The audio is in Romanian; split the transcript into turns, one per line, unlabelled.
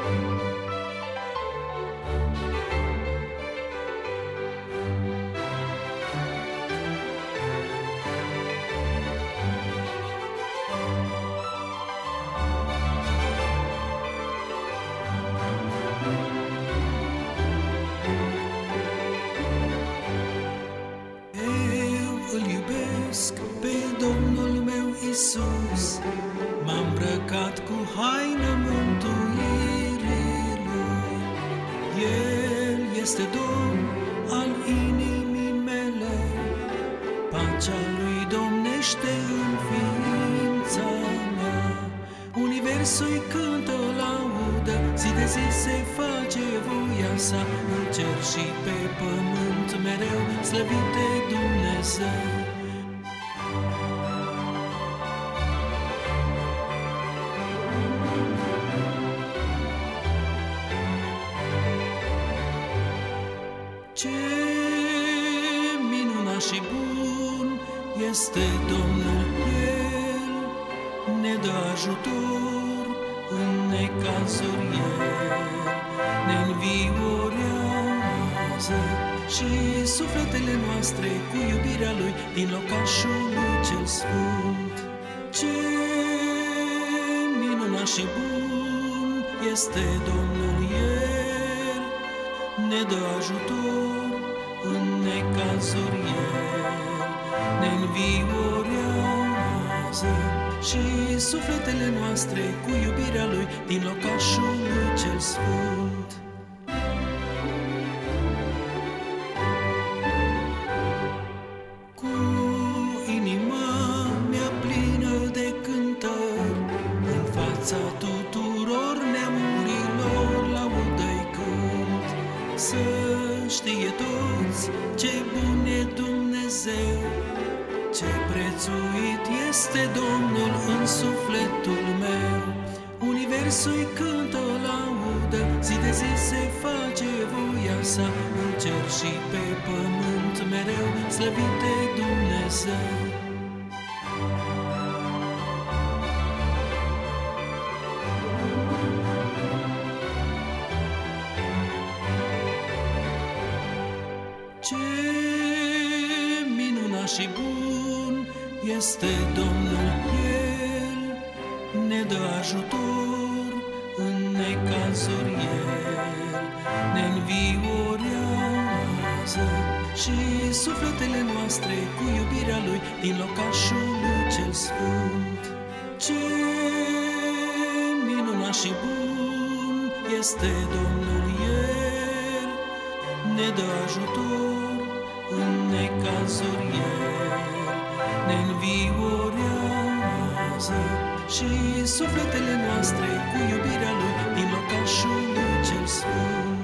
Pe Domnul meu Iisus, m-am îmbrăcat cu haina mântuirii Lui. El este Domn al inimii mele, pacea Lui domnește în ființa mea. Universul-i cântă o laudă, zi de zi se face voia sa, în cer și pe pământ mereu slăvite Dumnezeu. Ce minunat și bun este Domnul, El ne dă ajutor în necazuri, El ne înviorează și sufletele noastre cu iubirea Lui din locașul Lui cel Sfânt. Ce minunat și bun este Domnul, El ne dă ajutor în necazuri, El ne înviorează și sufletele noastre cu iubirea Lui din locașul Lui cel Sfânt. Cu inima mea plină de cântări, în fața tuturor neamurilor laudă-i cânt. Să știe toți ce bun e Dumnezeu, ce prețuit este Domnul în sufletul meu. Universul-i cântă o laudă, zi de zi se face voia sa, în cer și pe pământ mereu slăvite Dumnezeu. Ce minunat și bun este Domnul, El ne dă ajutor în necazuri, El ne înviorează și sufletele noastre cu iubirea Lui din locașul Lui cel Sfânt. Ce minunat și bun este Domnul, El ne dă ajutor în necazuri, El ne înviorează și sufletele noastre cu iubirea Lui din locașul Lui cel Sfânt.